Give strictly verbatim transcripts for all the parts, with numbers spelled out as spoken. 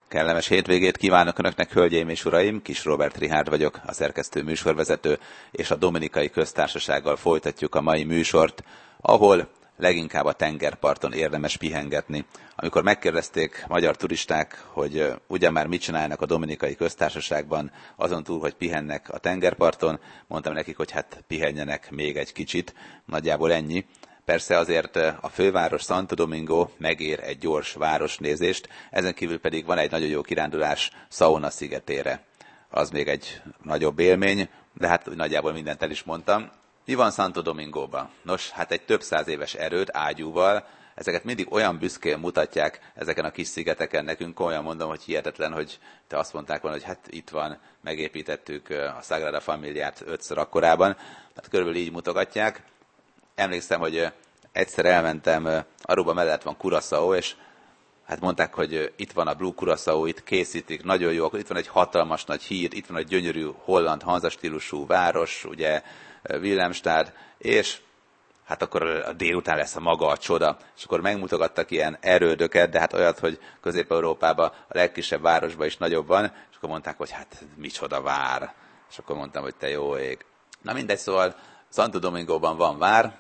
Kellemes hétvégét kívánok Önöknek, hölgyeim és uraim! Kis Róbert Richárd vagyok, a szerkesztő műsorvezető, és a Dominikai Köztársasággal folytatjuk a mai műsort, ahol leginkább a tengerparton érdemes pihengetni. Amikor megkérdezték magyar turisták, hogy ugyan már mit csinálnak a Dominikai Köztársaságban, azon túl, hogy pihennek a tengerparton, mondtam nekik, hogy hát pihenjenek még egy kicsit, nagyjából ennyi. Persze azért a főváros Santo Domingo megér egy gyors városnézést, ezen kívül pedig van egy nagyon jó kirándulás Saona szigetére. Az még egy nagyobb élmény, de hát nagyjából mindent el is mondtam. Mi van Santo Domingóban? Nos, hát egy több száz éves erőd ágyúval, ezeket mindig olyan büszkén mutatják ezeken a kis szigeteken, nekünk komolyan mondom, hogy hihetetlen, hogy te azt mondták volna, hogy hát itt van, megépítettük a Sagrada Familiát ötször akkorában, tehát körülbelül így mutogatják. Emlékszem, hogy egyszer elmentem, Aruba mellett van Curaçao, és hát mondták, hogy itt van a Blue Curaçao, itt készítik, nagyon jó, itt van egy hatalmas nagy híd, itt van egy gyönyörű holland hanzastílusú város, ugye Willemstad, és hát akkor a délután lesz a maga a csoda. És akkor megmutogattak ilyen erődöket, de hát olyat, hogy Közép-Európában a legkisebb városban is nagyobb van, és akkor mondták, hogy hát micsoda vár. És akkor mondtam, hogy te jó ég. Na mindegy, szóval Santo Domingóban van vár,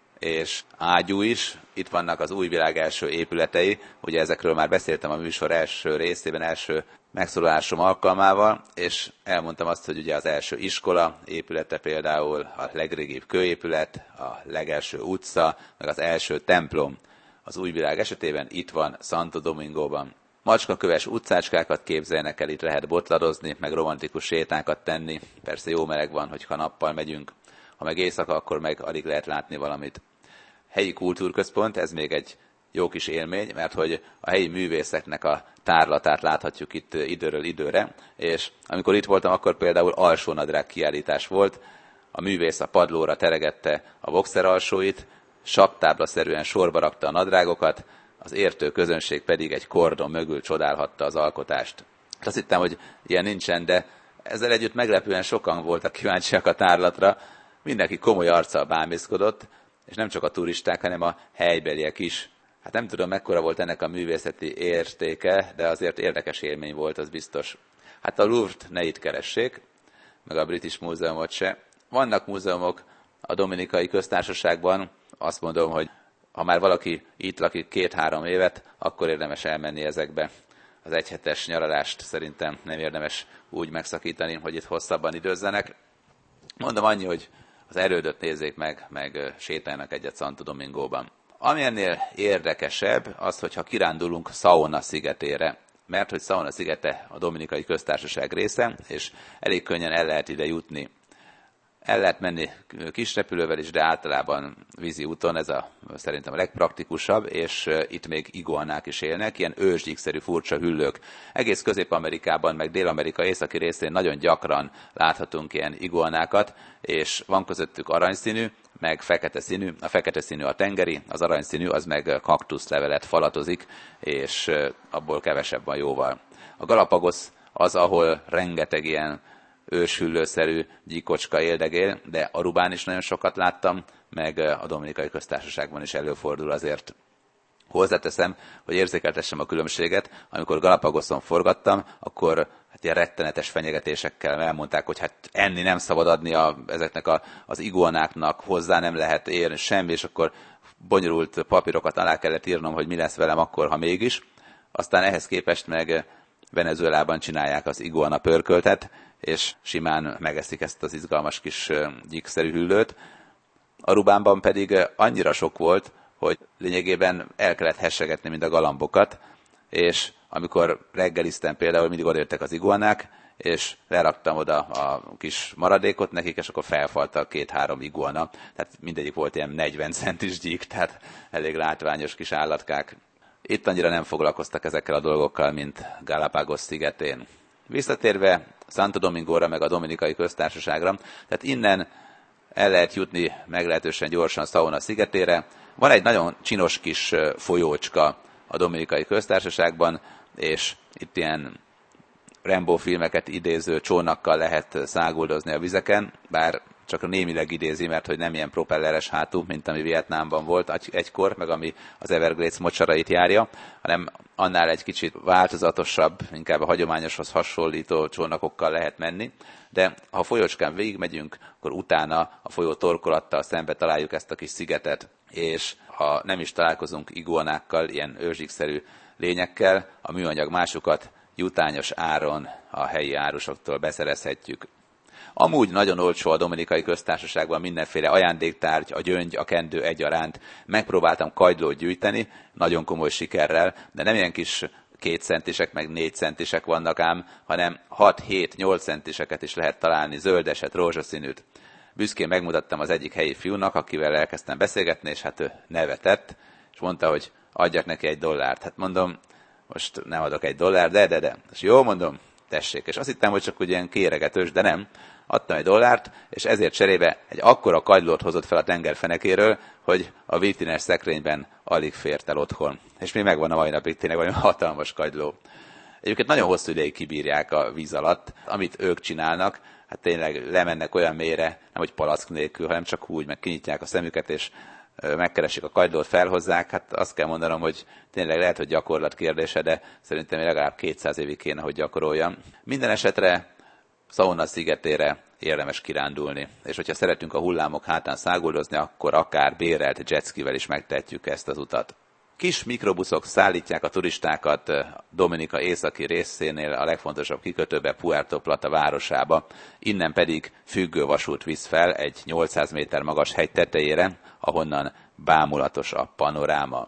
és ágyú is, itt vannak az új világ első épületei, ugye ezekről már beszéltem a műsor első részében, első megszólalásom alkalmával, és elmondtam azt, hogy ugye az első iskola épülete például, a legrégibb kőépület, a legelső utca, meg az első templom az új világ esetében itt van Santo Domingóban. Macskaköves utcácskákat képzeljenek el, itt lehet botladozni, meg romantikus sétákat tenni, persze jó meleg van, hogyha nappal megyünk, ha meg éjszaka, akkor meg alig lehet látni valamit. Helyi kultúrközpont, ez még egy jó kis élmény, mert hogy a helyi művészeknek a tárlatát láthatjuk itt időről időre, és amikor itt voltam, akkor például alsónadrág kiállítás volt, a művész a padlóra teregette a boxer alsóit, saptáblaszerűen sorba rakta a nadrágokat, az értő közönség pedig egy kordon mögül csodálhatta az alkotást. Azt hittem, hogy ilyen nincsen, de ezzel együtt meglepően sokan voltak kíváncsiak a tárlatra, mindenki komoly arccal bámészkodott, és nem csak a turisták, hanem a helybeliek is. Hát nem tudom, mekkora volt ennek a művészeti értéke, de azért érdekes élmény volt, az biztos. Hát a Louvre-t ne itt keressék, meg a British Múzeumot se. Vannak múzeumok a Dominikai Köztársaságban, azt mondom, hogy ha már valaki itt lakik két-három évet, akkor érdemes elmenni ezekbe. Az egyhetes nyaralást szerintem nem érdemes úgy megszakítani, hogy itt hosszabban időzzenek. Mondom annyi, hogy az erődöt nézzék meg, meg sétáljanak egyet Santo Domingóban. Ami ennél érdekesebb, az, hogyha kirándulunk Saona szigetére, mert hogy Saona szigete a Dominikai Köztársaság része, és elég könnyen el lehet ide jutni. El lehet menni kis repülővel is, de általában vízi úton, ez a, szerintem a legpraktikusabb, és itt még iguanák is élnek, ilyen ősgyíkszerű furcsa hüllők. Egész Közép-Amerikában, meg Dél-Amerika északi részén nagyon gyakran láthatunk ilyen iguanákat, és van közöttük aranyszínű, meg fekete színű. A fekete színű a tengeri, az aranyszínű az meg kaktuszlevelet falatozik, és abból kevesebb van jóval. A Galapagos az, ahol rengeteg ilyen őshüllőszerű gyíkocska éldegél, de Arubán is nagyon sokat láttam, meg a Dominikai Köztársaságban is előfordul azért. Hozzáteszem, hogy érzékeltessem a különbséget, amikor Galapagoszon forgattam, akkor hát ilyen rettenetes fenyegetésekkel elmondták, hogy hát enni nem szabad adni a, ezeknek a, az iguanáknak, hozzá nem lehet érni semmi, és akkor bonyolult papírokat alá kellett írnom, hogy mi lesz velem akkor, ha mégis. Aztán ehhez képest meg Venezuelában csinálják az iguana pörköltet, és simán megeszik ezt az izgalmas kis gyíkszerű hüllőt. Arubánban pedig annyira sok volt, hogy lényegében el kellett hessegetni, mint a galambokat, és amikor reggeliztem például, mindig odaértek az iguanák, és leraktam oda a kis maradékot nekik, és akkor felfaltak két-három iguana, tehát mindegyik volt ilyen negyven centis gyík, tehát elég látványos kis állatkák. Itt annyira nem foglalkoztak ezekkel a dolgokkal, mint Galapagos szigetén. Visszatérve Santo Domingóra, meg a Dominikai Köztársaságra, tehát innen el lehet jutni meglehetősen gyorsan Saona szigetére. Van egy nagyon csinos kis folyócska a Dominikai Köztársaságban, és itt ilyen Rambo filmeket idéző csónakkal lehet száguldozni a vizeken, bár csak némileg idézi, mert hogy nem ilyen propelleres hátú, mint ami Vietnámban volt egykor, meg ami az Everglades mocsarait járja, hanem annál egy kicsit változatosabb, inkább a hagyományoshoz hasonlító csónakokkal lehet menni. De ha a folyócskán végigmegyünk, akkor utána a folyó torkolattal szembe találjuk ezt a kis szigetet, és ha nem is találkozunk iguanákkal, ilyen őzsikszerű lényekkel, a műanyag másukat jutányos áron a helyi árusoktól beszerezhetjük. Amúgy nagyon olcsó a Dominikai Köztársaságban mindenféle ajándéktárgy, a gyöngy, a kendő egyaránt. Megpróbáltam kagylót gyűjteni, nagyon komoly sikerrel, de nem ilyen kis két centisek, meg négy centisek vannak ám, hanem hat, hét, nyolc centiseket is lehet találni, zöldeset, rózsaszínűt. Büszkén megmutattam az egyik helyi fiúnak, akivel elkezdtem beszélgetni, és hát ő nevetett, és mondta, hogy adjak neki egy dollárt. Hát mondom, most nem adok egy dollár, de, de, de. És jó, mondom, tessék. És azt hittem, hogy csak úgy ilyen kéregetős, de nem. Adtam egy dollárt, és ezért cserébe egy akkora kagylót hozott fel a tengerfenekéről, hogy a vitrines szekrényben alig fért el otthon. És még megvan a mai napig tényleg olyan hatalmas kagyló. Egyébként nagyon hosszú ideig kibírják a víz alatt. Amit ők csinálnak, hát tényleg lemennek olyan mélyre, nem hogy palack nélkül, hanem csak úgy, meg kinyitják a szemüket, és megkeresik a kagylót, felhozzák. Hát azt kell mondanom, hogy tényleg lehet, hogy gyakorlat kérdése, de szerintem legalább kétszáz évig kéne, hogy gyakoroljam. Minden esetre Sauna szigetére érdemes kirándulni. És hogyha szeretünk a hullámok hátán száguldozni, akkor akár bérelt jetskivel is megtehetjük ezt az utat. Kis mikrobuszok szállítják a turistákat Dominika északi részénél a legfontosabb kikötőbe, Puerto Plata városába. Innen pedig függő vasút visz fel egy nyolcszáz méter magas hegy tetejére, ahonnan bámulatos a panoráma.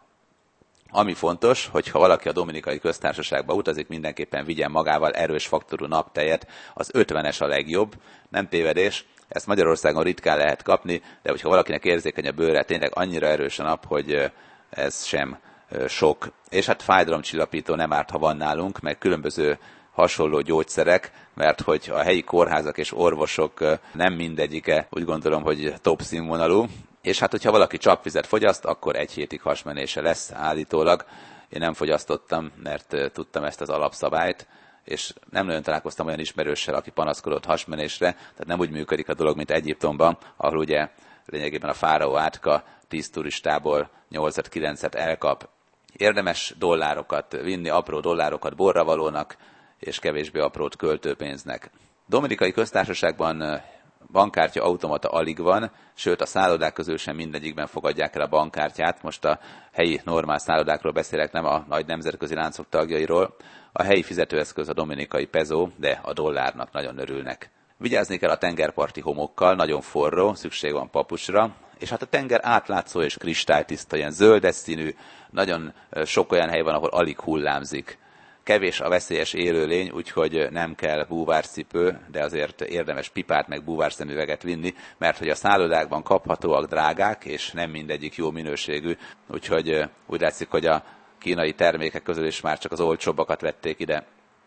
Ami fontos, hogyha valaki a Dominikai Köztársaságba utazik, mindenképpen vigyen magával erős faktorú naptejet, az ötvenes a legjobb, nem tévedés, ezt Magyarországon ritkán lehet kapni, de hogyha valakinek érzékeny a bőre, tényleg annyira erős a nap, hogy ez sem sok. És hát fájdalomcsillapító nem árt, ha van nálunk, meg különböző hasonló gyógyszerek, mert hogy a helyi kórházak és orvosok nem mindegyike, úgy gondolom, hogy top színvonalú, és hát, hogyha valaki csapvizet fogyaszt, akkor egy hétig hasmenése lesz állítólag. Én nem fogyasztottam, mert tudtam ezt az alapszabályt, és nem nagyon találkoztam olyan ismerőssel, aki panaszkodott hasmenésre, tehát nem úgy működik a dolog, mint Egyiptomban, ahol ugye lényegében a fáraó átka tíz turistából nyolcat-kilencet elkap. Érdemes dollárokat vinni, apró dollárokat borravalónak, és kevésbé aprót költőpénznek. Dominikai Köztársaságban bankkártya automata alig van, sőt a szállodák közül sem mindegyikben fogadják el a bankkártyát. Most a helyi normál szállodákról beszélek, nem a nagy nemzetközi láncok tagjairól. A helyi fizetőeszköz a dominikai peso, de a dollárnak nagyon örülnek. Vigyázni kell a tengerparti homokkal, nagyon forró, szükség van papucsra, és hát a tenger átlátszó és kristálytiszta, ilyen zöldes színű, nagyon sok olyan hely van, ahol alig hullámzik. Kevés a veszélyes élőlény, úgyhogy nem kell búvárcipő, de azért érdemes pipát meg búvárszemüveget vinni, mert hogy a szállodákban kaphatóak drágák, és nem mindegyik jó minőségű, úgyhogy úgy látszik, hogy a kínai termékek közül is már csak az olcsóbbakat vették ide.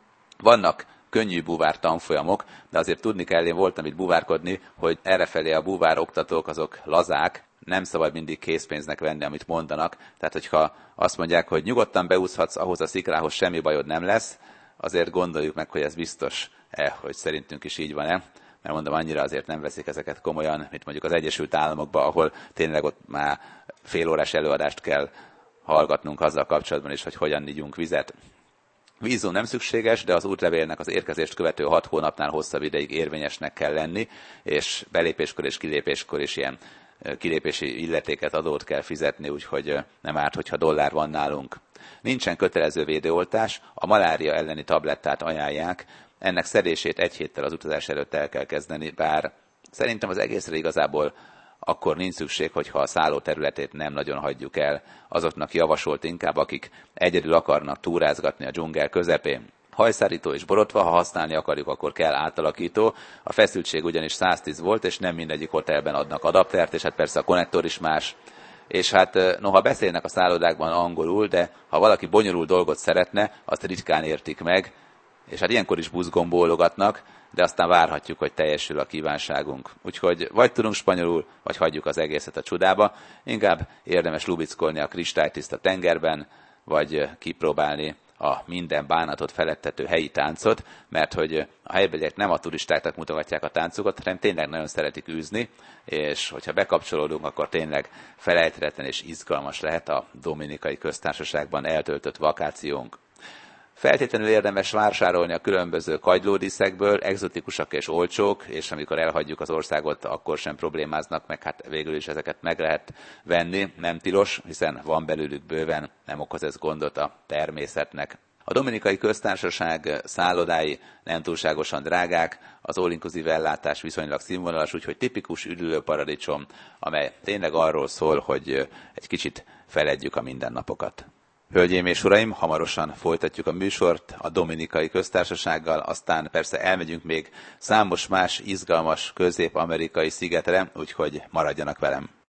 Vannak könnyű búvár tanfolyamok, de azért tudni kell, én voltam itt búvárkodni, hogy errefelé a búvár oktatók azok lazák, nem szabad mindig készpénznek venni, amit mondanak. Tehát, hogyha azt mondják, hogy nyugodtan beúszhatsz ahhoz a sziklához, semmi bajod nem lesz, azért gondoljuk meg, hogy ez biztos-e, hogy szerintünk is így van-e. Mert mondom, annyira azért nem veszik ezeket komolyan, mint mondjuk az Egyesült Államokban, ahol tényleg ott már fél órás előadást kell hallgatnunk azzal kapcsolatban is, hogy hogyan igyunk vizet. Vízum nem szükséges, de az útlevélnek az érkezést követő hat hónapnál hosszabb ideig érvényesnek kell lenni, és belépéskor és kilépéskor is ilyen kilépési illetéket, adót kell fizetni, úgyhogy nem árt, hogyha dollár van nálunk. Nincsen kötelező védőoltás, a malária elleni tablettát ajánlják, ennek szedését egy héttel az utazás előtt el kell kezdeni, bár szerintem az egészre igazából akkor nincs szükség, hogyha a szálló területét nem nagyon hagyjuk el. Azoknak javasolt inkább, akik egyedül akarnak túrázgatni a dzsungel közepén. Hajszárító és borotva, ha használni akarjuk, akkor kell átalakító. A feszültség ugyanis száztíz volt, és nem mindegyik hotelben adnak adaptert, és hát persze a konnektor is más. És hát noha beszélnek a szállodákban angolul, de ha valaki bonyolult dolgot szeretne, azt ritkán értik meg, és hát ilyenkor is buszgombólogatnak, de aztán várhatjuk, hogy teljesül a kívánságunk. Úgyhogy vagy tudunk spanyolul, vagy hagyjuk az egészet a csodába. Inkább érdemes lubickolni a kristálytiszta tengerben, vagy kipróbálni a minden bánatot felettető helyi táncot, mert hogy a helybeliek nem a turistáknak mutogatják a táncukat, hanem tényleg nagyon szeretik űzni, és hogyha bekapcsolódunk, akkor tényleg felejthetetlen és izgalmas lehet a Dominikai Köztársaságban eltöltött vakációnk. Feltétlenül érdemes vásárolni a különböző kagylódíszekből, egzotikusak és olcsók, és amikor elhagyjuk az országot, akkor sem problémáznak, meg hát végül is ezeket meg lehet venni, nem tilos, hiszen van belőlük bőven, nem okoz ez gondot a természetnek. A Dominikai Köztársaság szállodái nem túlságosan drágák, az all-inclusive ellátás viszonylag színvonalas, úgyhogy tipikus üdülőparadicsom, amely tényleg arról szól, hogy egy kicsit feledjük a mindennapokat. Hölgyeim és uraim, hamarosan folytatjuk a műsort a Dominikai Köztársasággal, aztán persze elmegyünk még számos más izgalmas közép-amerikai szigetre, úgyhogy maradjanak velem.